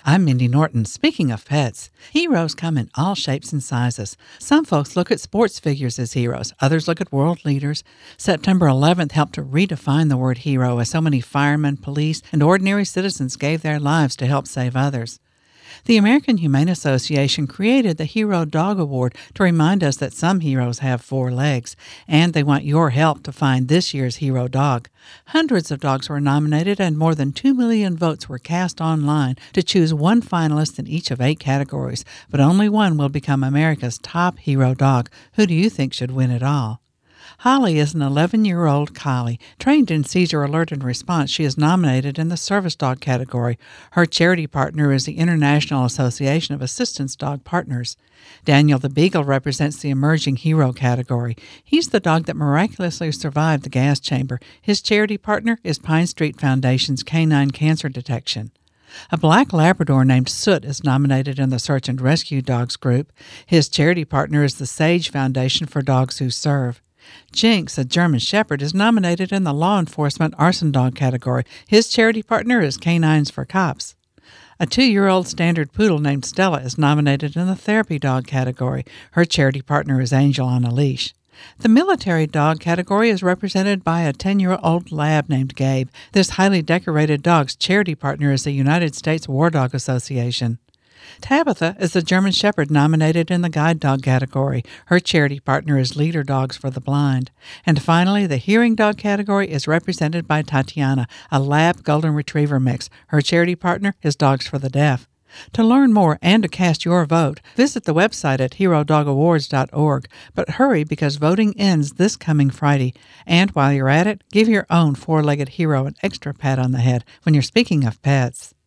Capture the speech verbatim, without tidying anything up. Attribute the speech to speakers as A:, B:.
A: I'm Mindy Norton. Speaking of pets, heroes come in all shapes and sizes. Some folks look at sports figures as heroes. Others look at world leaders. September eleventh helped to redefine the word hero as so many firemen, police, and ordinary citizens gave their lives to help save others. The American Humane Association created the Hero Dog Award to remind us that some heroes have four legs, and they want your help to find this year's hero dog. Hundreds of dogs were nominated, and more than two million votes were cast online to choose one finalist in each of eight categories, but only one will become America's top hero dog. Who do you think should win it all? Holly is an eleven-year-old collie. Trained in seizure alert and response, she is nominated in the service dog category. Her charity partner is the International Association of Assistance Dog Partners. Daniel the Beagle represents the emerging hero category. He's the dog that miraculously survived the gas chamber. His charity partner is Pine Street Foundation's Canine Cancer Detection. A black Labrador named Soot is nominated in the Search and Rescue Dogs group. His charity partner is the Sage Foundation for Dogs Who Serve. Jinx, a German Shepherd, is nominated in the Law Enforcement Arson Dog category. His charity partner is Canines for Cops. A two-year-old standard poodle named Stella is nominated in the Therapy Dog category. Her charity partner is Angel on a Leash. The military dog category is represented by a ten-year-old lab named Gabe. This highly decorated dog's charity partner is the United States War Dog Association. Tabitha is the German Shepherd nominated in the Guide Dog category. Her charity partner is Leader Dogs for the Blind. And finally, the Hearing Dog category is represented by Tatiana, a Lab Golden Retriever mix. Her charity partner is Dogs for the Deaf. To learn more and to cast your vote, visit the website at hero dog awards dot org. But hurry, because voting ends this coming Friday. And while you're at it, give your own four-legged hero an extra pat on the head when you're speaking of pets.